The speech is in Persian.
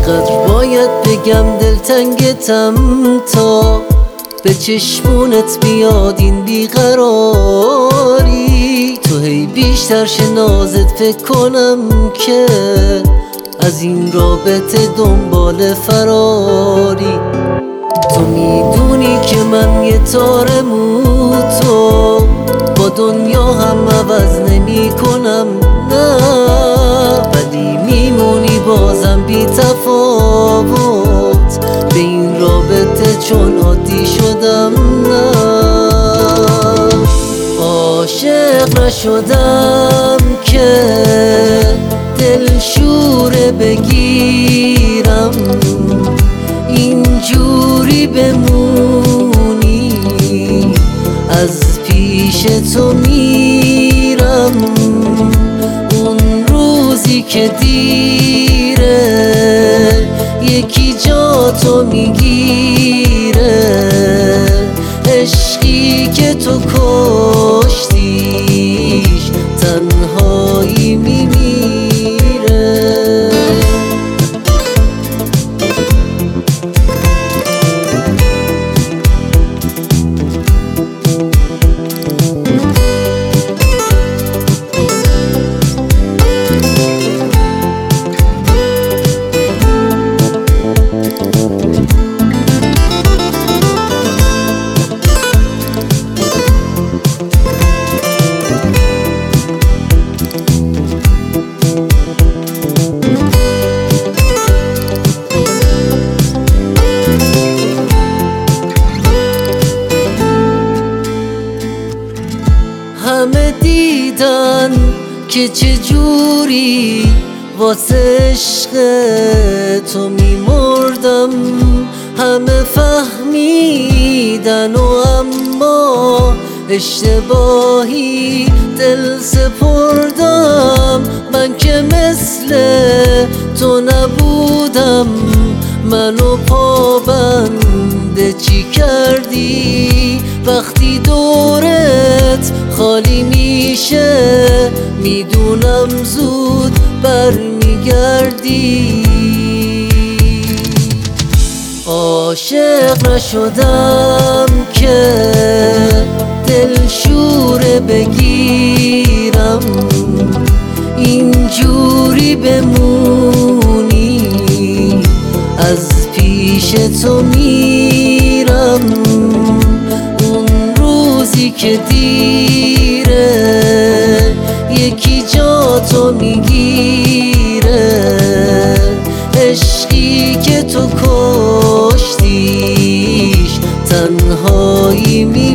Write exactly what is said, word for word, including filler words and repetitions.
چقدر باید بگم دلتنگتم تا به چشمونت بیاد این بیقراری. تو هی بیشتر شنازت فکر کنم که از این رابطه دنبال فراری. تو میدونی که من یه تار موتو با دنیا هم عوض نمی کنم، نه، ولی میمونی بازم بی تفاوت به این رابطه چون عادی شدم. نه، عاشق نشدم که دلشوره بگیرم، اینجوری بمونی از پیش تو میرم. اون روزی که دیره یکی جا تو میگیره، عشقی که تو کشتیش تنهایی میمیره. همه دیدن که چجوری واسه عشق تو میمردم، همه فهمیدن و اما اشتباهی دل سپردم. من که مثل تو نبودم، منو پابند چی کردی؟ وقتی دورت خالی میشه میدونم زود برمیگردی. عاشق نشدم که دلشوره بگیرم، اینجوری بمونی از پیش تو میرم. اون روزی که دیره یکی جا تو میگیره، عشقی که تو کشتیش تنهایی می